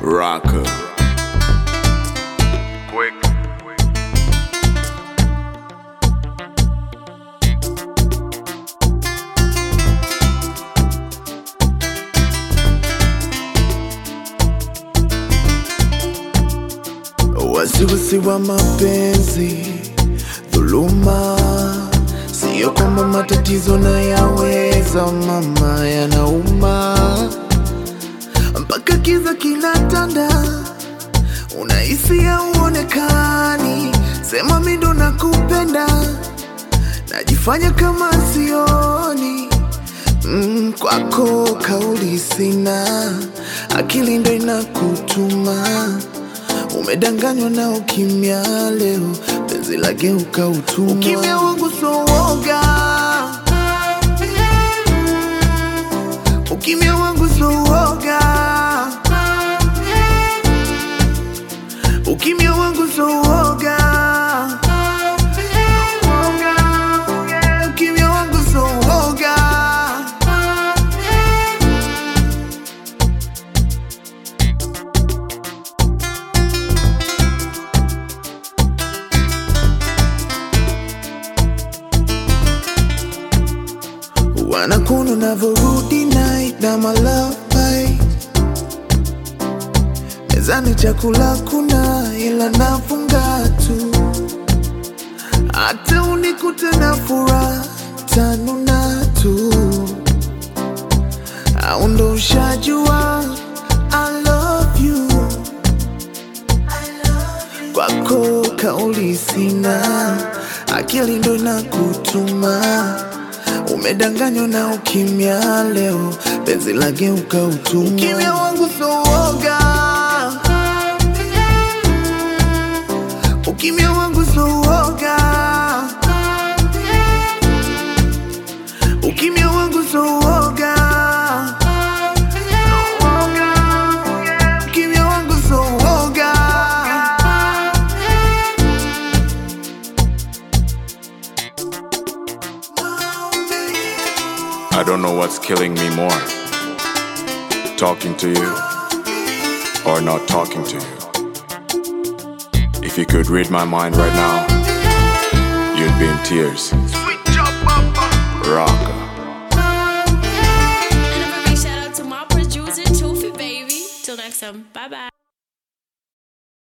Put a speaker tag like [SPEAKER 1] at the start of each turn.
[SPEAKER 1] Rocker. Quick.
[SPEAKER 2] Wasiwasi wa mapenzi, dhuluma, sio kwamba matatizo na yaweza mama, yanauma mpaka kiza kinatanda, unahisi hauonekani. Sema mimi ndo nakupenda, najifanya kama sioni. Kwako kauli sina, akili ndo inakutuma. Umedanganywa na ukimya, leo penzi lageuka utumwa. Ukimya wangu so woga, ukimya wangu so woga, ukimya wangu so woga, ukimya wangu so woga. Wanakuna unavyorudi night na my love bite. Mezani chakula kuna, ila nafunga tu. Hata unikute na furaha tanuna tu, au ndo ushajua I love you. Kwako kauli sina, akili ndo inakutuma. Umedanganywa na ukimya, leo penzi lageuka utumwa. Ukimya wangu so woga, ukimya wangu so woga, ukimya wangu so woga, ukimya wangu so woga.
[SPEAKER 1] I don't know what's killing me more, talking to you or not talking to you. If you could read my mind right now, you'd be in tears. Rocker.